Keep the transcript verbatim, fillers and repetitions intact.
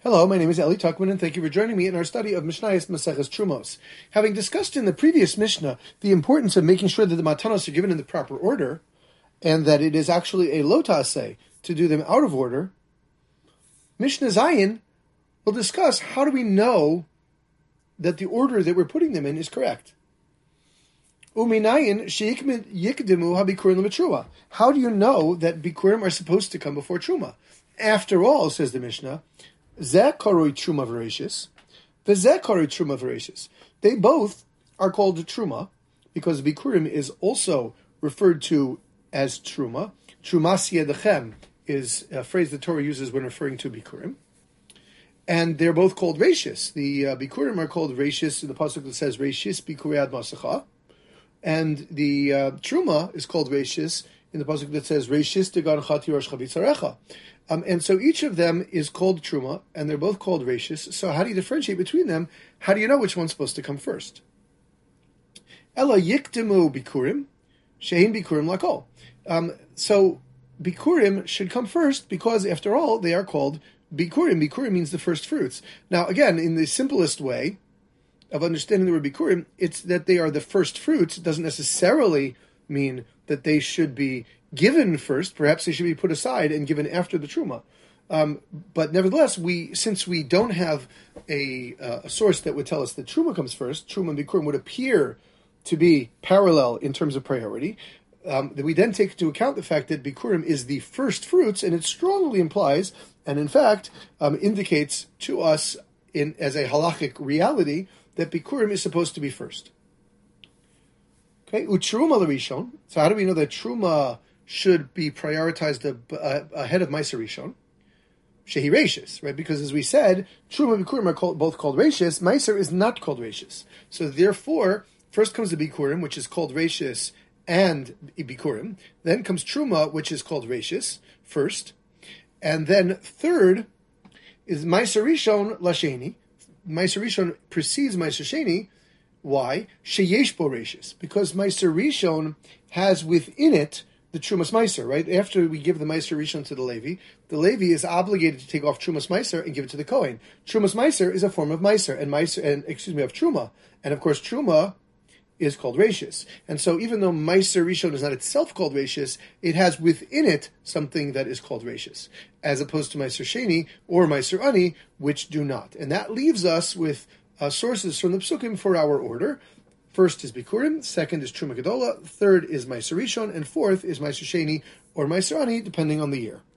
Hello, my name is Eli Tuckman, and thank you for joining me in our study of Mishnayos Maseches Trumos. Having discussed in the previous Mishnah the importance of making sure that the matanos are given in the proper order, and that it is actually a lo ta'aseh to do them out of order, Mishnah Zayin will discuss how do we know that the order that we're putting them in is correct. Uminayin sheikmin yikdimu habikurim l'metrua. How do you know that bikurim are supposed to come before truma? After all, says the Mishnah, Zeh karoi truma v'reishis, v'zeh karoi truma v'reishis. They both are called truma because bikurim is also referred to as truma. Trumas yedechem is a phrase the Torah uses when referring to bikurim. And they're both called reishis. The uh, bikurim are called reishis in the pasuk that says reishis bikurei ad masacha. And the uh, truma is called reishis in the pasuk that says reishis degan chati rosh chavitzarecha. Um, and so each of them is called truma, and they're both called reishis. So how do you differentiate between them? How do you know which one's supposed to come first? Ela yikdemu bikurim, shein bikurim lakol. Um, so bikurim should come first because, after all, they are called bikurim. Bikurim means the first fruits. Now, again, in the simplest way of understanding the word bikurim, it's that they are the first fruits. It doesn't necessarily mean that they should be given first. Perhaps they should be put aside and given after the truma. Um, but nevertheless, we since we don't have a, uh, a source that would tell us that truma comes first, truma and bikurim would appear to be parallel in terms of priority. Um, that we then take into account the fact that bikurim is the first fruits, and it strongly implies, and in fact um, indicates to us in as a halachic reality that bikurim is supposed to be first. Okay, u'truma l'rishon. So how do we know that truma should be prioritized ahead of Meiser Rishon? Shehi reishis, right? Because as we said, truma and bikurim are called, both called reishis. Meiser is not called reishis. So therefore, first comes the bikurim, which is called reishis, and bikurim. Then comes truma, which is called reishis first, and then third is Meiser Rishon lasheni. Meiser Rishon precedes Meiser Sheni. Why? Sheyesh bo reishis, because Meiser Rishon has within it the Trumas Meiser, right? After we give the Meiser Rishon to the Levi, the Levi is obligated to take off Trumas Meiser and give it to the Kohen. Trumas Meiser is a form of Meiser, and Meiser, and excuse me, of Truma. And of course, Truma is called Reishis. And so even though Meiser Rishon is not itself called Reishis, it has within it something that is called Reishis, as opposed to Meiser Sheni or Meiser Ani, which do not. And that leaves us with uh, sources from the Psukim for our order. First is Bikurim, second is Truma Gedola, third is Meiser Rishon, and fourth is Meiser Sheni or Meiser Ani, depending on the year.